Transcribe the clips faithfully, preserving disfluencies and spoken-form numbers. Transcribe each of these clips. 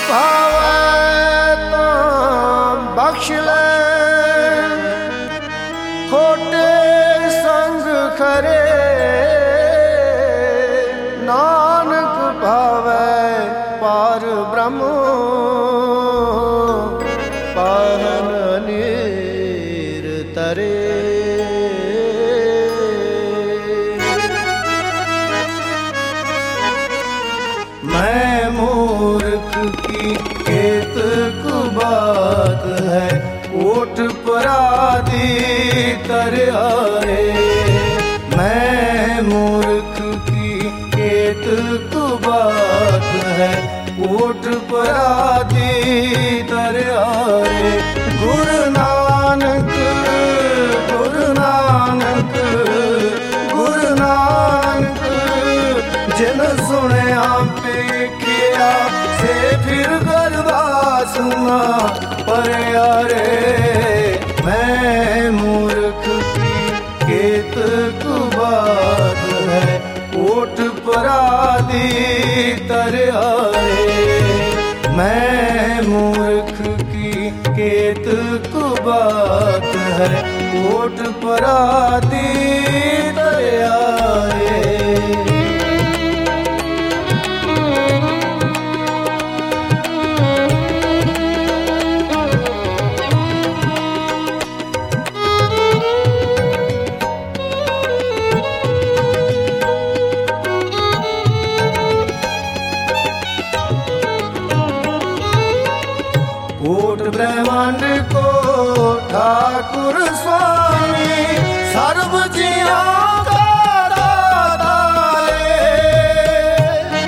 भावै तां बख्श ले, खोटे संग खरे नानक भावै पार ब्रह्म पाहन नीर तरे। मैं मूर्ख की केतक बात है, ओट पराधी तरहारे। मैं मूर्ख की केतक बात है, ओट पराधी तरहारे। गुरु नानक गुरु नानक गुरु नानक जिन सुनया पेखिया से फिर गरबासना पर यारे। मैं मूर्ख की केतक बात है, ओट पराधी तरहारे। मैं मूर्ख की केतक बात है, ओट पराधी तरहारे। कोट ब्रह्मांड को ठाकुर स्वामी सर्व जिया का दाता है।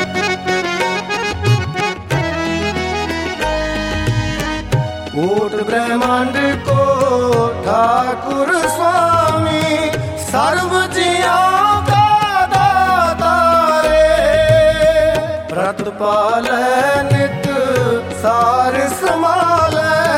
कोट ब्रह्मांड को ठाकुर स्वामी सर्व जिया का दाता है। व्रतपाल नित सार समाल,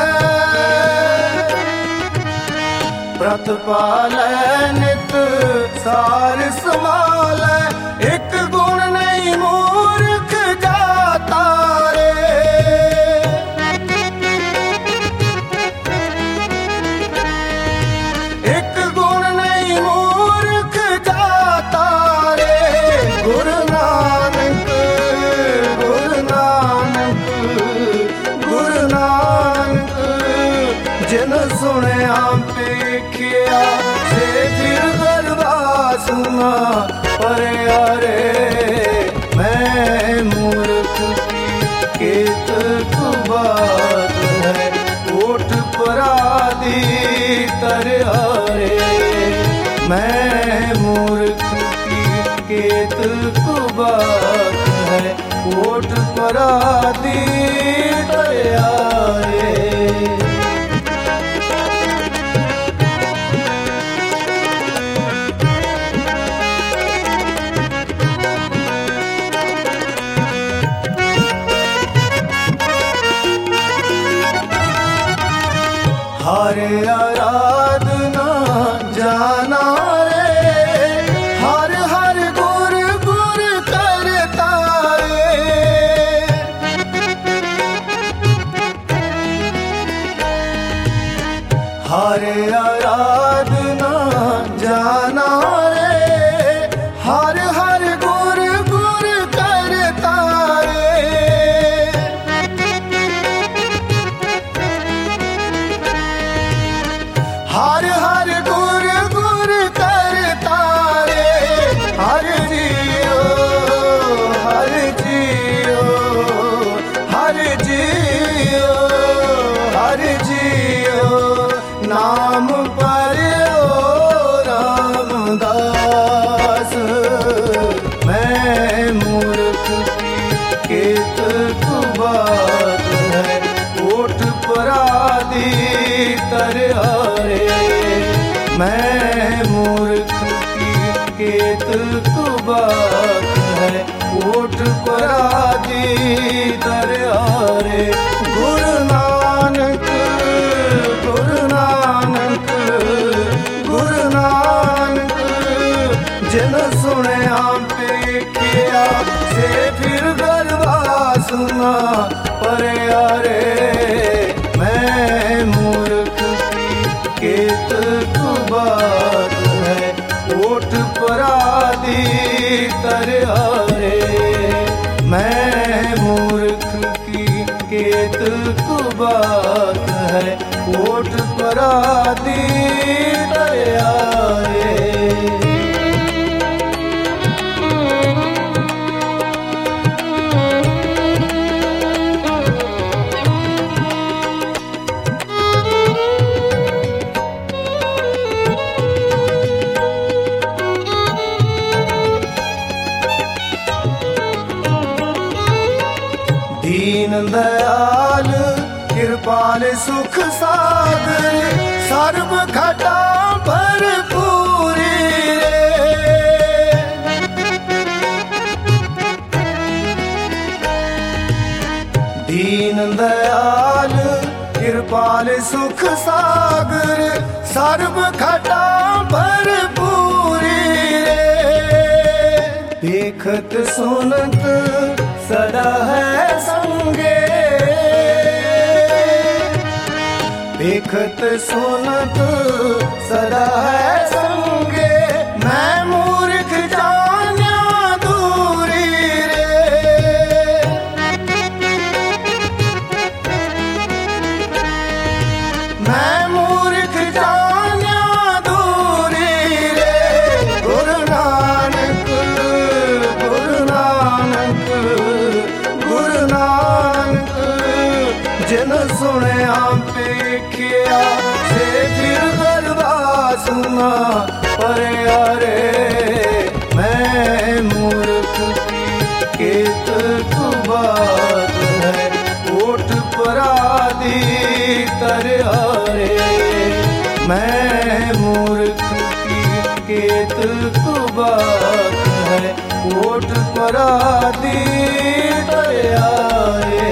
व्रतपाल नित सार समाल। एक गुण नहीं मूर्ख जाता रे। एक गुण नहीं मूर्ख जाता रे। गुरु नानक गुरु नानक गुरु नानक जिन सुनया पेखिया से फिर गरबासना पर यारे। मैं मूर्ख की केतक बात है, ओट पराधी तरहारे। मैं मूर्ख की केतक बात है, ओट पराधी तरहारे। हरे आराधना जाना रे, हर हर गुर गुर करता रे। हरे आराधना जाना रे, हर हर गुर गुर करता रे। हर हर गुर गुर करता रे। हर जियो हर जियो हर जियो हर जियो नाम पर ओ रामदास। मैं मूर्ख की केतक बात है, ओट पराधी तरहारे। मैं मूर्ख की केतक बात है, ओट पराधी तरहारे। गुरु नानक गुरु नानक गुरु नानक जिन सुनया पेखिया से फिर गरबासना पर रे मैं मूर्ख की केत तू बात है ओठ परादी तरया रे मैं मूर्ख की केत तू बात है ओठ परादी तरया रे। दीन दयाल कृपाल सुख सागर सर्व घटा भरपूरी रे दीन दयाल कृपाल सुख सागर सर्व घटा भरपूरी रे देखत सुनत सदा है संगे देखत सुनत सदा है संगे मैं मूर्ख जान्या दूरी रे मैं मूर्ख जान्या दूरी रे गुरु नानक गुरु नानक गुरु नानक जिन सुनया पेखिया से फिर गरबा सुना पर यारे मैं मूर्ख की केत तू बात है ओठ परादी तरया रे मैं मूर्ख की केत तू बात है ओठ परादी तरया रे।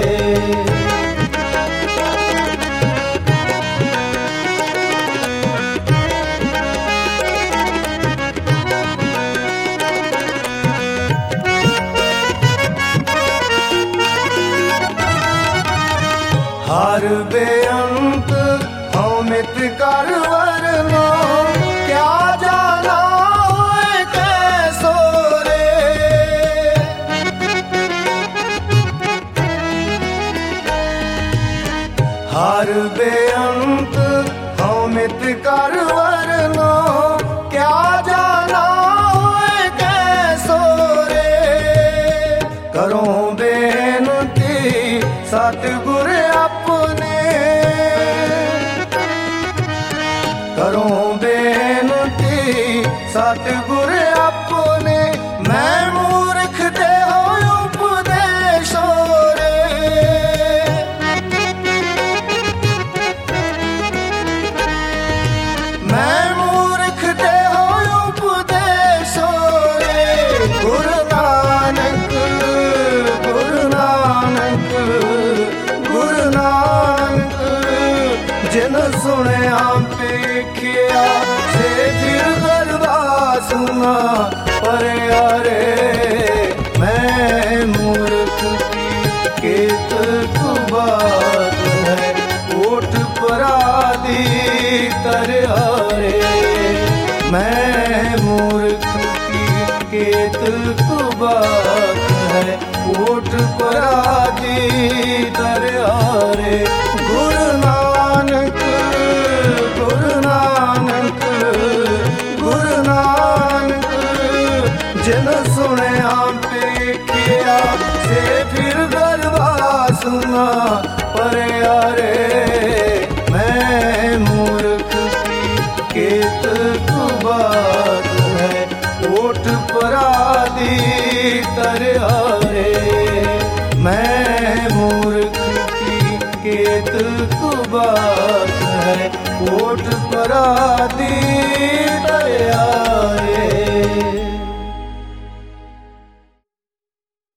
हर बेअंत हमित कर वरना क्या जाना होए कैसो रे हर बेअंत हमित कर वरना क्या जाना होए कैसो रे करो बेनती सतगुर अपने करो बेनती सतगुर अपने मैं मूर्ख दे हो उपदेशो रे मैं मूर्ख दे हो उपदेशो रे गुरु नानक गुरु नानक गुरु नानक जिन सुनया पेखिया से फिर गरबा सुना पर यारे मैं मूर्ख की केत तू बात है ओठ परादी तरया रे मैं मूर्ख की केत तू बात है ओठ परादी तरया रे गुरु नानक गुरु नानक गुरु नानक जिन सुनया पेखिया से फिर गरबा सुना पर यारे मैं मूर्ख की केत तू बात है ओठ परादी तरया रे मैं मूर्ख की केत तू बात है ओठ परादी तरया